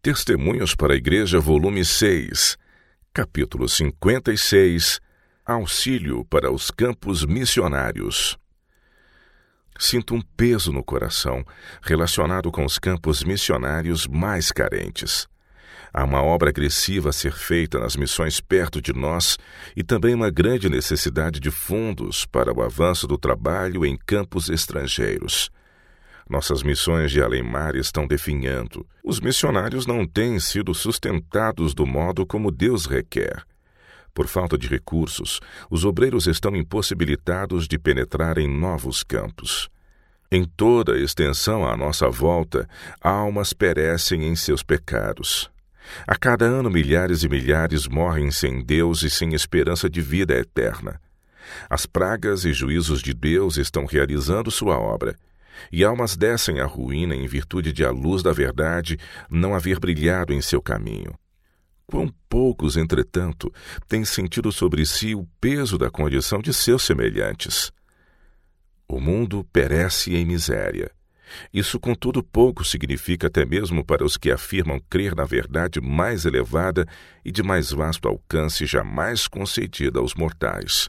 Testemunhos para a Igreja, volume 6, capítulo 56, Auxílio para os campos missionários. Sinto um peso no coração relacionado com os campos missionários mais carentes. Há uma obra agressiva a ser feita nas missões perto de nós e também uma grande necessidade de fundos para o avanço do trabalho em campos estrangeiros. Nossas missões de além-mar estão definhando. Os missionários não têm sido sustentados do modo como Deus requer. Por falta de recursos, os obreiros estão impossibilitados de penetrar em novos campos. Em toda a extensão à nossa volta, almas perecem em seus pecados. A cada ano, milhares e milhares morrem sem Deus e sem esperança de vida eterna. As pragas e juízos de Deus estão realizando sua obra, e almas descem à ruína em virtude de a luz da verdade não haver brilhado em seu caminho. Quão poucos, entretanto, têm sentido sobre si o peso da condição de seus semelhantes. O mundo perece em miséria. Isso, contudo, pouco significa até mesmo para os que afirmam crer na verdade mais elevada e de mais vasto alcance jamais concedida aos mortais.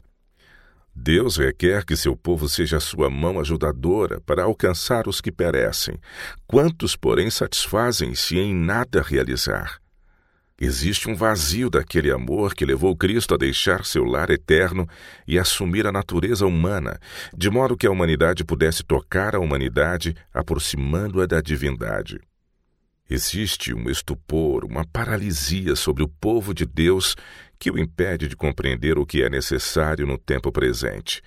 Deus requer que seu povo seja a sua mão ajudadora para alcançar os que perecem. Quantos, porém, satisfazem-se em nada realizar? Existe um vazio daquele amor que levou Cristo a deixar seu lar eterno e assumir a natureza humana, de modo que a humanidade pudesse tocar a humanidade, aproximando-a da divindade. Existe um estupor, uma paralisia sobre o povo de Deus que o impede de compreender o que é necessário no tempo presente.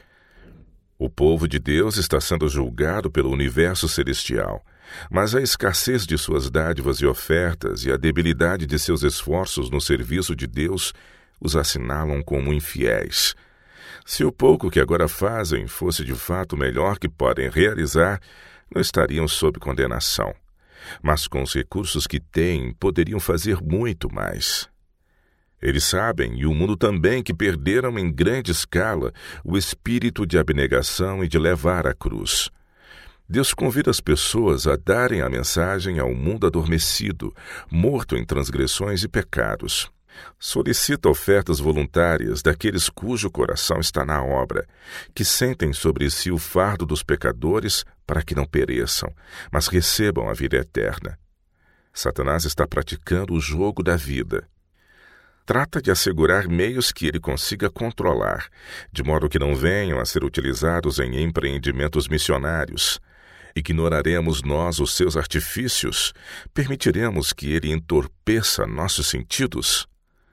O povo de Deus está sendo julgado pelo universo celestial, mas a escassez de suas dádivas e ofertas e a debilidade de seus esforços no serviço de Deus os assinalam como infiéis. Se o pouco que agora fazem fosse de fato o melhor que podem realizar, não estariam sob condenação. Mas com os recursos que têm, poderiam fazer muito mais. Eles sabem, e o mundo também, que perderam em grande escala o espírito de abnegação e de levar a cruz. Deus convida as pessoas a darem a mensagem ao mundo adormecido, morto em transgressões e pecados. Solicita ofertas voluntárias daqueles cujo coração está na obra, que sentem sobre si o fardo dos pecadores para que não pereçam, mas recebam a vida eterna. Satanás está praticando o jogo da vida. Trata de assegurar meios que ele consiga controlar, de modo que não venham a ser utilizados em empreendimentos missionários. Ignoraremos nós os seus artifícios? Permitiremos que ele entorpeça nossos sentidos?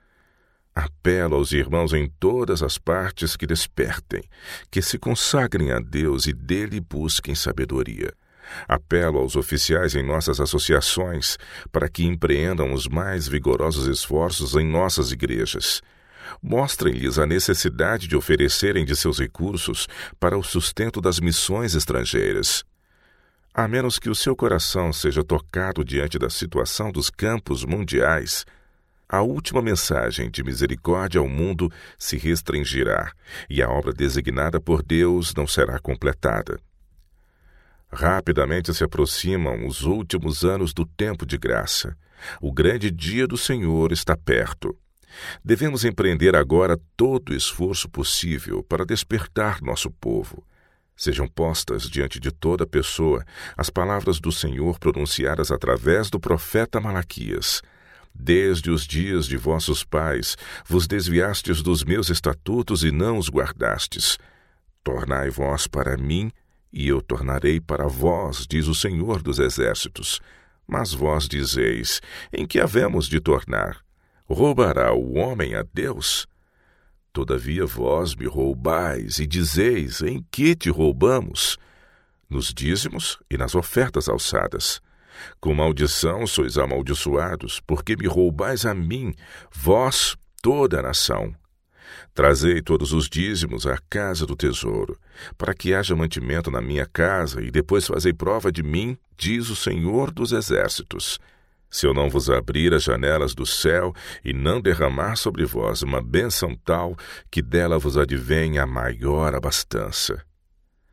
Apelo aos irmãos em todas as partes que despertem, que se consagrem a Deus e dele busquem sabedoria. Apelo aos oficiais em nossas associações para que empreendam os mais vigorosos esforços em nossas igrejas. Mostrem-lhes a necessidade de oferecerem de seus recursos para o sustento das missões estrangeiras. A menos que o seu coração seja tocado diante da situação dos campos mundiais, a última mensagem de misericórdia ao mundo se restringirá e a obra designada por Deus não será completada. Rapidamente se aproximam os últimos anos do tempo de graça. O grande dia do Senhor está perto. Devemos empreender agora todo o esforço possível para despertar nosso povo. Sejam postas diante de toda pessoa as palavras do Senhor pronunciadas através do profeta Malaquias. Desde os dias de vossos pais vos desviastes dos meus estatutos e não os guardastes. Tornai vós para mim, e eu tornarei para vós, diz o Senhor dos Exércitos. Mas vós dizeis, em que havemos de tornar? Roubará o homem a Deus? Todavia vós me roubais e dizeis, em que te roubamos? Nos dízimos e nas ofertas alçadas. Com maldição sois amaldiçoados, porque me roubais a mim, vós, toda a nação. Trazei todos os dízimos à casa do tesouro, para que haja mantimento na minha casa, e depois fazei prova de mim, diz o Senhor dos Exércitos. Se eu não vos abrir as janelas do céu e não derramar sobre vós uma bênção tal que dela vos advenha a maior abastança.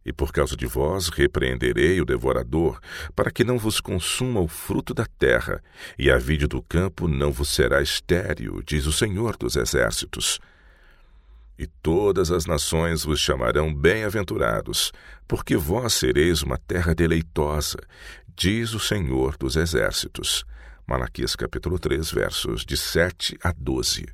E por causa de vós repreenderei o devorador, para que não vos consuma o fruto da terra, e a vide do campo não vos será estéril, diz o Senhor dos Exércitos. E todas as nações vos chamarão bem-aventurados, porque vós sereis uma terra deleitosa, diz o Senhor dos Exércitos. Malaquias capítulo 3, versos de 7 a 12.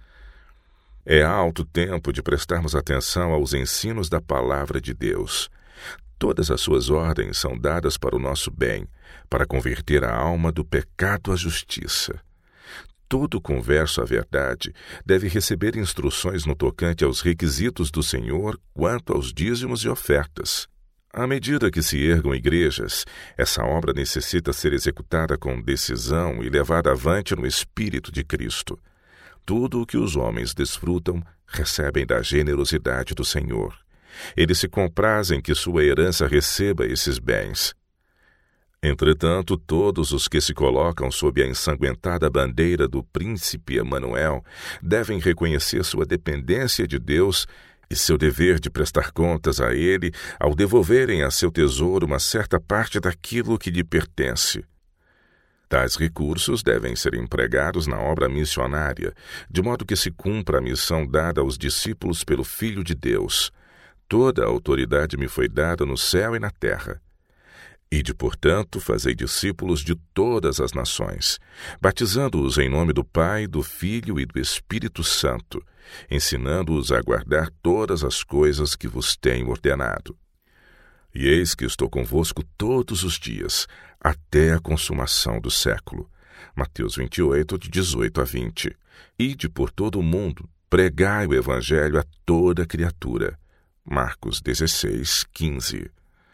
É alto tempo de prestarmos atenção aos ensinos da palavra de Deus. Todas as suas ordens são dadas para o nosso bem, para converter a alma do pecado à justiça. Todo converso à verdade deve receber instruções no tocante aos requisitos do Senhor quanto aos dízimos e ofertas. À medida que se ergam igrejas, essa obra necessita ser executada com decisão e levada avante no Espírito de Cristo. Tudo o que os homens desfrutam, recebem da generosidade do Senhor. Eles se comprazem que sua herança receba esses bens. Entretanto, todos os que se colocam sob a ensanguentada bandeira do príncipe Emanuel devem reconhecer sua dependência de Deus e seu dever de prestar contas a Ele ao devolverem a seu tesouro uma certa parte daquilo que lhe pertence. Tais recursos devem ser empregados na obra missionária, de modo que se cumpra a missão dada aos discípulos pelo Filho de Deus. Toda a autoridade me foi dada no céu e na terra. Ide, portanto, fazei discípulos de todas as nações, batizando-os em nome do Pai, do Filho e do Espírito Santo, ensinando-os a guardar todas as coisas que vos tenho ordenado. E eis que estou convosco todos os dias, até a consumação do século. Mateus 28, de 18 a 20. Ide por todo o mundo, pregai o Evangelho a toda criatura. Marcos 16, 15.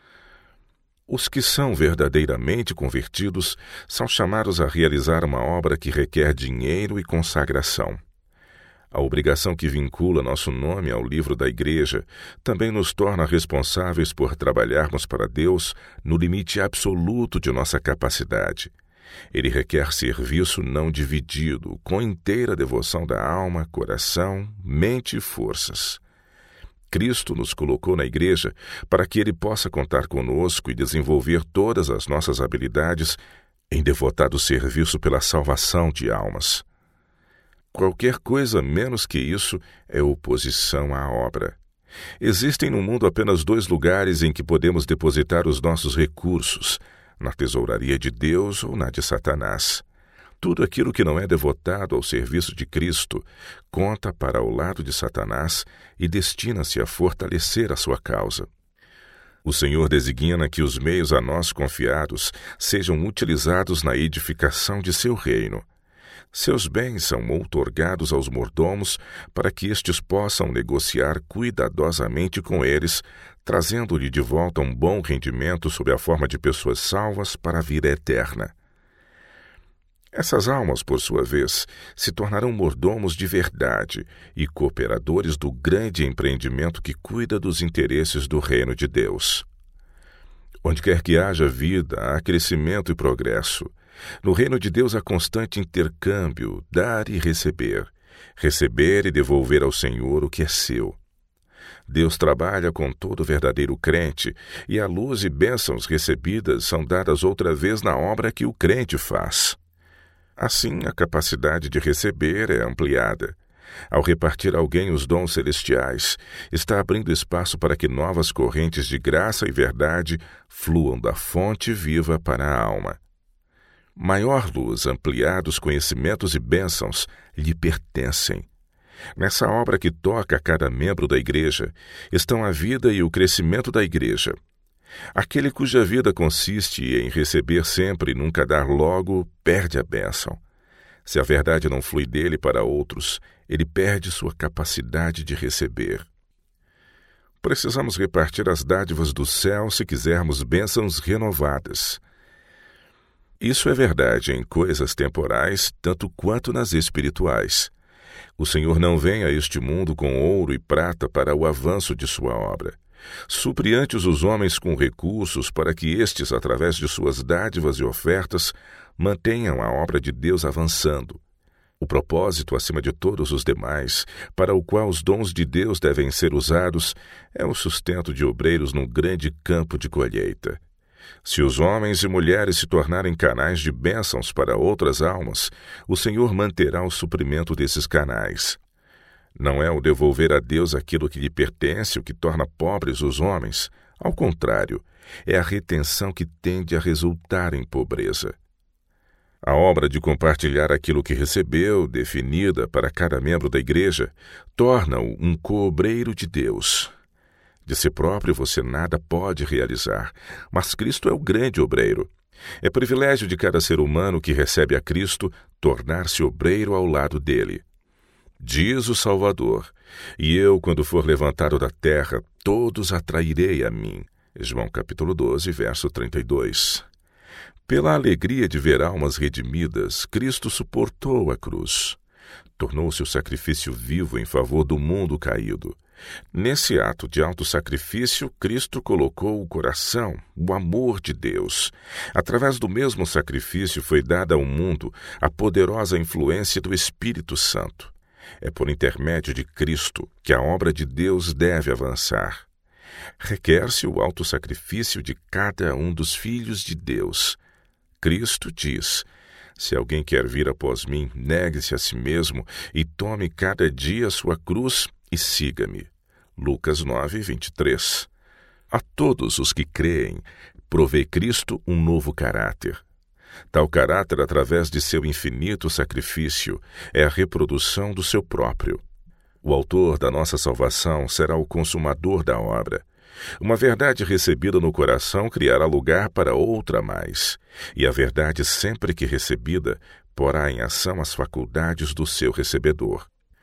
Os que são verdadeiramente convertidos são chamados a realizar uma obra que requer dinheiro e consagração. A obrigação que vincula nosso nome ao livro da Igreja também nos torna responsáveis por trabalharmos para Deus no limite absoluto de nossa capacidade. Ele requer serviço não dividido, com inteira devoção da alma, coração, mente e forças. Cristo nos colocou na Igreja para que Ele possa contar conosco e desenvolver todas as nossas habilidades em devotado serviço pela salvação de almas. Qualquer coisa menos que isso é oposição à obra. Existem no mundo apenas 2 lugares em que podemos depositar os nossos recursos, na tesouraria de Deus ou na de Satanás. Tudo aquilo que não é devotado ao serviço de Cristo conta para o lado de Satanás e destina-se a fortalecer a sua causa. O Senhor designa que os meios a nós confiados sejam utilizados na edificação de seu reino. Seus bens são outorgados aos mordomos para que estes possam negociar cuidadosamente com eles, trazendo-lhe de volta um bom rendimento sob a forma de pessoas salvas para a vida eterna. Essas almas, por sua vez, se tornarão mordomos de verdade e cooperadores do grande empreendimento que cuida dos interesses do reino de Deus. Onde quer que haja vida, há crescimento e progresso. No reino de Deus há constante intercâmbio, dar e receber e devolver ao Senhor o que é seu. Deus trabalha com todo verdadeiro crente, e a luz e bênçãos recebidas são dadas outra vez na obra que o crente faz. Assim, a capacidade de receber é ampliada. Ao repartir a alguém os dons celestiais, está abrindo espaço para que novas correntes de graça e verdade fluam da fonte viva para a alma. Maior luz, ampliados conhecimentos e bênçãos lhe pertencem. Nessa obra que toca a cada membro da Igreja, estão a vida e o crescimento da Igreja. Aquele cuja vida consiste em receber sempre e nunca dar logo, perde a bênção. Se a verdade não flui dele para outros, ele perde sua capacidade de receber. Precisamos repartir as dádivas do céu se quisermos bênçãos renovadas. Isso é verdade em coisas temporais, tanto quanto nas espirituais. O Senhor não vem a este mundo com ouro e prata para o avanço de sua obra. Supre antes os homens com recursos para que estes, através de suas dádivas e ofertas, mantenham a obra de Deus avançando. O propósito, acima de todos os demais, para o qual os dons de Deus devem ser usados, é o sustento de obreiros num grande campo de colheita. Se os homens e mulheres se tornarem canais de bênçãos para outras almas, o Senhor manterá o suprimento desses canais. Não é o devolver a Deus aquilo que lhe pertence o que torna pobres os homens. Ao contrário, é a retenção que tende a resultar em pobreza. A obra de compartilhar aquilo que recebeu, definida para cada membro da igreja, torna-o um co-obreiro de Deus. De si próprio você nada pode realizar, mas Cristo é o grande obreiro. É privilégio de cada ser humano que recebe a Cristo tornar-se obreiro ao lado dele. Diz o Salvador: "E eu, quando for levantado da terra, todos atrairei a mim." João capítulo 12, verso 32. Pela alegria de ver almas redimidas, Cristo suportou a cruz. Tornou-se o sacrifício vivo em favor do mundo caído. Nesse ato de autossacrifício, Cristo colocou o coração, o amor de Deus. Através do mesmo sacrifício foi dada ao mundo a poderosa influência do Espírito Santo. É por intermédio de Cristo que a obra de Deus deve avançar. Requer-se o autossacrifício de cada um dos filhos de Deus. Cristo diz: "Se alguém quer vir após mim, negue-se a si mesmo e tome cada dia a sua cruz e siga-me." Lucas 9, 23. A todos os que creem, provê Cristo um novo caráter. Tal caráter, através de seu infinito sacrifício, é a reprodução do seu próprio. O autor da nossa salvação será o consumador da obra. Uma verdade recebida no coração criará lugar para outra mais, e a verdade, sempre que recebida, porá em ação as faculdades do seu recebedor.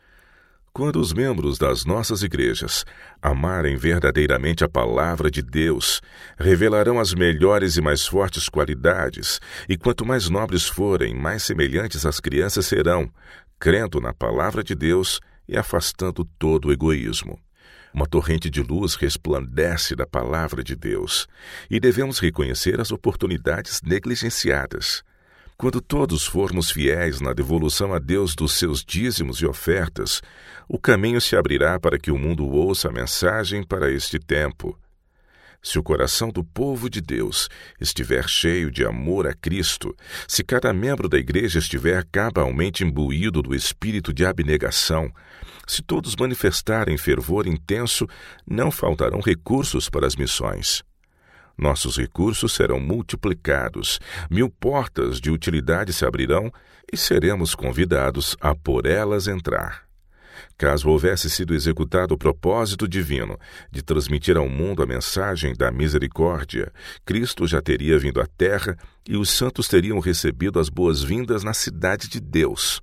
Quando os membros das nossas igrejas amarem verdadeiramente a palavra de Deus, revelarão as melhores e mais fortes qualidades, e quanto mais nobres forem, mais semelhantes às crianças serão, crendo na palavra de Deus e afastando todo o egoísmo. Uma torrente de luz resplandece da palavra de Deus, e devemos reconhecer as oportunidades negligenciadas. Quando todos formos fiéis na devolução a Deus dos seus dízimos e ofertas, o caminho se abrirá para que o mundo ouça a mensagem para este tempo. Se o coração do povo de Deus estiver cheio de amor a Cristo, se cada membro da igreja estiver cabalmente imbuído do espírito de abnegação, se todos manifestarem fervor intenso, não faltarão recursos para as missões. Nossos recursos serão multiplicados, 1000 portas de utilidade se abrirão e seremos convidados a por elas entrar. Caso houvesse sido executado o propósito divino de transmitir ao mundo a mensagem da misericórdia, Cristo já teria vindo à terra e os santos teriam recebido as boas-vindas na cidade de Deus.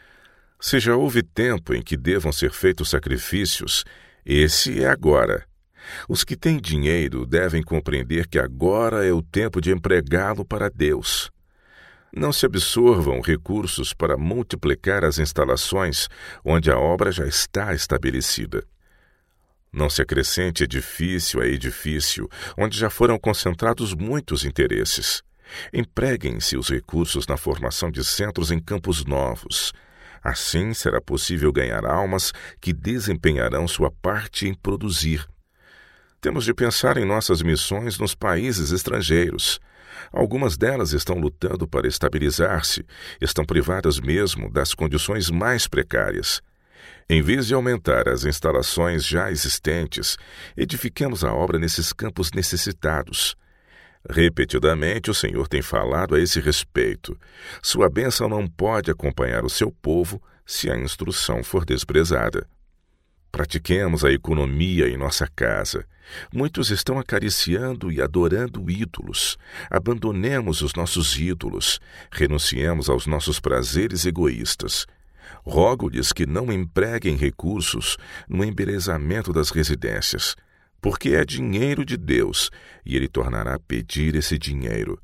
Se já houve tempo em que devam ser feitos sacrifícios, esse é agora. Os que têm dinheiro devem compreender que agora é o tempo de empregá-lo para Deus. Não se absorvam recursos para multiplicar as instalações onde a obra já está estabelecida. Não se acrescente edifício a edifício, onde já foram concentrados muitos interesses. Empreguem-se os recursos na formação de centros em campos novos. Assim será possível ganhar almas que desempenharão sua parte em produzir. Temos de pensar em nossas missões nos países estrangeiros. Algumas delas estão lutando para estabilizar-se, estão privadas mesmo das condições mais precárias. Em vez de aumentar as instalações já existentes, edifiquemos a obra nesses campos necessitados. Repetidamente o Senhor tem falado a esse respeito. Sua bênção não pode acompanhar o seu povo se a instrução for desprezada. Pratiquemos a economia em nossa casa. Muitos estão acariciando e adorando ídolos. Abandonemos os nossos ídolos. Renunciemos aos nossos prazeres egoístas. Rogo-lhes que não empreguem recursos no embelezamento das residências, porque é dinheiro de Deus e Ele tornará a pedir esse dinheiro.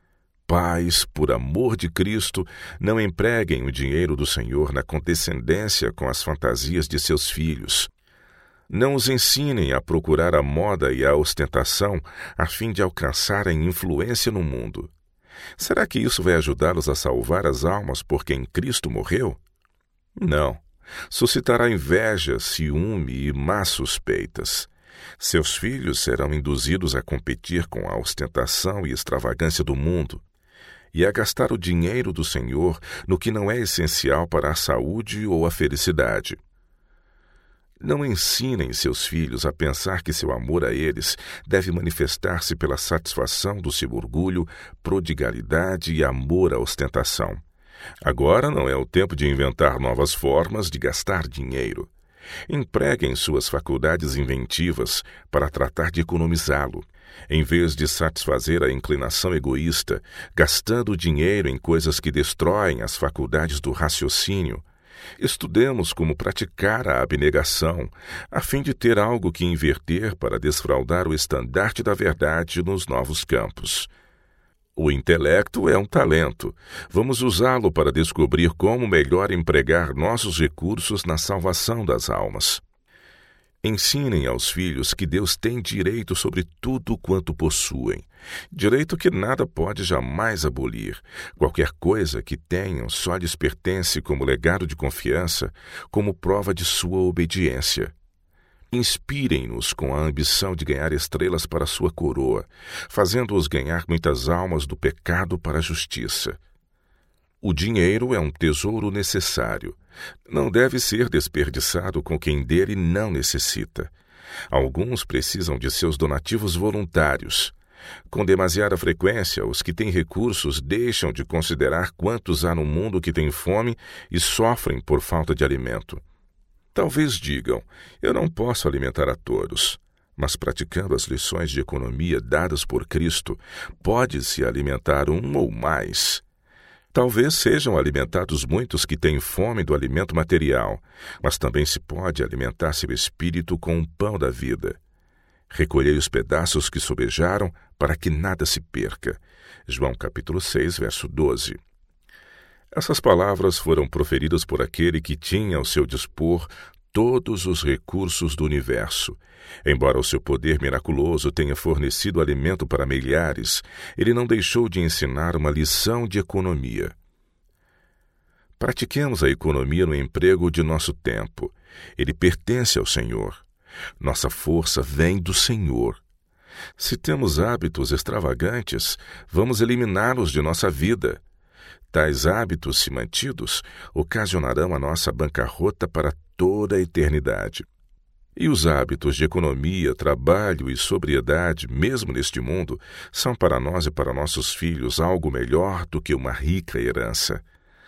Pais, por amor de Cristo, não empreguem o dinheiro do Senhor na condescendência com as fantasias de seus filhos. Não os ensinem a procurar a moda e a ostentação a fim de alcançarem influência no mundo. Será que isso vai ajudá-los a salvar as almas por quem Cristo morreu? Não. Suscitará inveja, ciúme e más suspeitas. Seus filhos serão induzidos a competir com a ostentação e extravagância do mundo e a gastar o dinheiro do Senhor no que não é essencial para a saúde ou a felicidade. Não ensinem seus filhos a pensar que seu amor a eles deve manifestar-se pela satisfação do seu orgulho, prodigalidade e amor à ostentação. Agora não é o tempo de inventar novas formas de gastar dinheiro. Empreguem suas faculdades inventivas para tratar de economizá-lo, em vez de satisfazer a inclinação egoísta, gastando dinheiro em coisas que destroem as faculdades do raciocínio. Estudemos como praticar a abnegação, a fim de ter algo que inverter para desfraldar o estandarte da verdade nos novos campos. O intelecto é um talento. Vamos usá-lo para descobrir como melhor empregar nossos recursos na salvação das almas. Ensinem aos filhos que Deus tem direito sobre tudo quanto possuem, direito que nada pode jamais abolir. Qualquer coisa que tenham só lhes pertence como legado de confiança, como prova de sua obediência. Inspirem-nos com a ambição de ganhar estrelas para sua coroa, fazendo-os ganhar muitas almas do pecado para a justiça. O dinheiro é um tesouro necessário. Não deve ser desperdiçado com quem dele não necessita. Alguns precisam de seus donativos voluntários. Com demasiada frequência, os que têm recursos deixam de considerar quantos há no mundo que têm fome e sofrem por falta de alimento. Talvez digam, eu não posso alimentar a todos, mas praticando as lições de economia dadas por Cristo, pode-se alimentar um ou mais. Talvez sejam alimentados muitos que têm fome do alimento material, mas também se pode alimentar seu espírito com o pão da vida. Recolhei os pedaços que sobejaram para que nada se perca. João capítulo 6, verso 12. Essas palavras foram proferidas por aquele que tinha ao seu dispor todos os recursos do universo. Embora o seu poder miraculoso tenha fornecido alimento para milhares, ele não deixou de ensinar uma lição de economia. Pratiquemos a economia no emprego de nosso tempo. Ele pertence ao Senhor. Nossa força vem do Senhor. Se temos hábitos extravagantes, vamos eliminá-los de nossa vida. Tais hábitos, se mantidos, ocasionarão a nossa bancarrota para toda a eternidade. E os hábitos de economia, trabalho e sobriedade, mesmo neste mundo, são para nós e para nossos filhos algo melhor do que uma rica herança.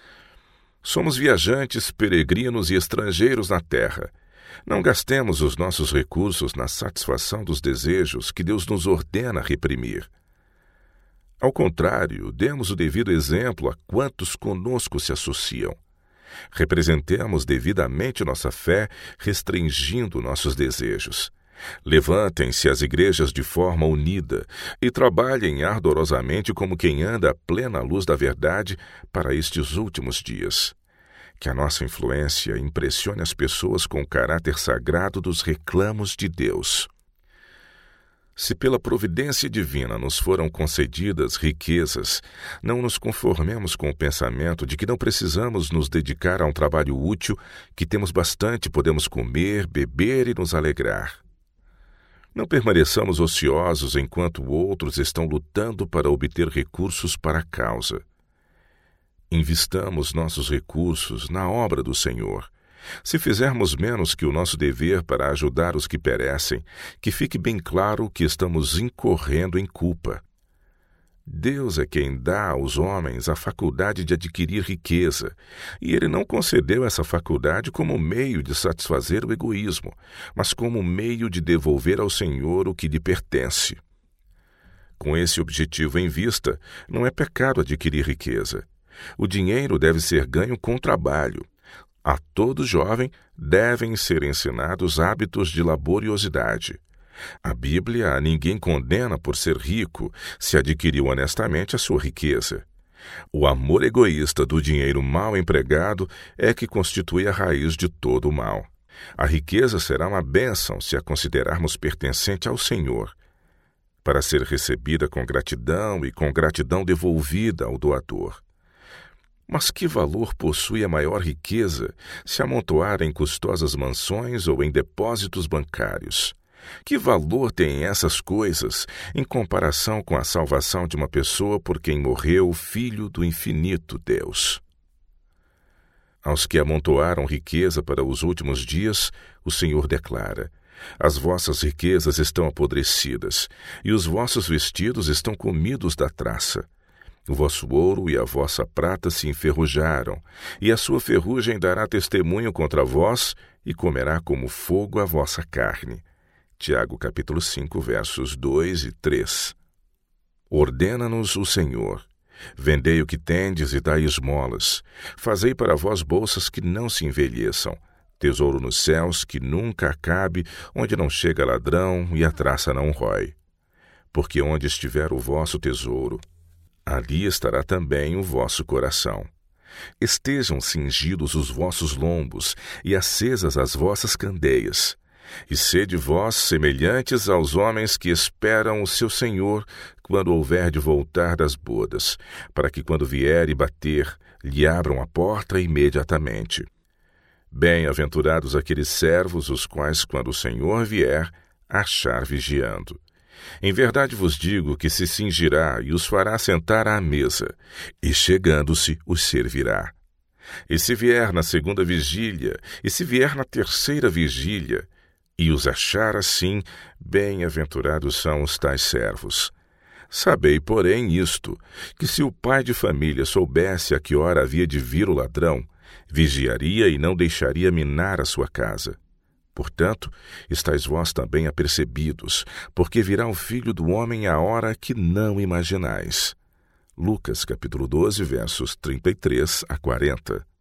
Somos viajantes, peregrinos e estrangeiros na terra. Não gastemos os nossos recursos na satisfação dos desejos que Deus nos ordena reprimir. Ao contrário, demos o devido exemplo a quantos conosco se associam. Representemos devidamente nossa fé, restringindo nossos desejos. Levantem-se as igrejas de forma unida e trabalhem ardorosamente como quem anda à plena luz da verdade para estes últimos dias. Que a nossa influência impressione as pessoas com o caráter sagrado dos reclamos de Deus. Se pela providência divina nos foram concedidas riquezas, não nos conformemos com o pensamento de que não precisamos nos dedicar a um trabalho útil, que temos bastante, podemos comer, beber e nos alegrar. Não permaneçamos ociosos enquanto outros estão lutando para obter recursos para a causa. Investamos nossos recursos na obra do Senhor. Se fizermos menos que o nosso dever para ajudar os que perecem, que fique bem claro que estamos incorrendo em culpa. Deus é quem dá aos homens a faculdade de adquirir riqueza, e Ele não concedeu essa faculdade como meio de satisfazer o egoísmo, mas como meio de devolver ao Senhor o que lhe pertence. Com esse objetivo em vista, não é pecado adquirir riqueza. O dinheiro deve ser ganho com trabalho. A todo jovem devem ser ensinados hábitos de laboriosidade. A Bíblia a ninguém condena por ser rico, se adquiriu honestamente a sua riqueza. O amor egoísta do dinheiro mal empregado é que constitui a raiz de todo o mal. A riqueza será uma bênção se a considerarmos pertencente ao Senhor, para ser recebida com gratidão e com gratidão devolvida ao doador. Mas que valor possui a maior riqueza se amontoar em custosas mansões ou em depósitos bancários? Que valor têm essas coisas em comparação com a salvação de uma pessoa por quem morreu o Filho do infinito Deus? Aos que amontoaram riqueza para os últimos dias, o Senhor declara: as vossas riquezas estão apodrecidas, e os vossos vestidos estão comidos da traça. O vosso ouro e a vossa prata se enferrujaram, e a sua ferrugem dará testemunho contra vós, e comerá como fogo a vossa carne. Tiago capítulo 5, versos 2 e 3. Ordena-nos o Senhor: vendei o que tendes e dai esmolas. Fazei para vós bolsas que não se envelheçam, tesouro nos céus que nunca acabe, onde não chega ladrão e a traça não rói. Porque onde estiver o vosso tesouro, ali estará também o vosso coração. Estejam cingidos os vossos lombos e acesas as vossas candeias. E sede vós semelhantes aos homens que esperam o seu Senhor quando houver de voltar das bodas, para que quando vier e bater, lhe abram a porta imediatamente. Bem-aventurados aqueles servos, os quais, quando o Senhor vier, achar vigiando. Em verdade vos digo que se cingirá e os fará sentar à mesa, e chegando-se os servirá. E se vier na segunda vigília, e se vier na terceira vigília, e os achar assim, bem-aventurados são os tais servos. Sabei, porém, isto, que se o pai de família soubesse a que hora havia de vir o ladrão, vigiaria e não deixaria minar a sua casa. Portanto, estáis vós também apercebidos, porque virá o Filho do Homem à hora que não imaginais. Lucas capítulo 12, versos 33 a 40.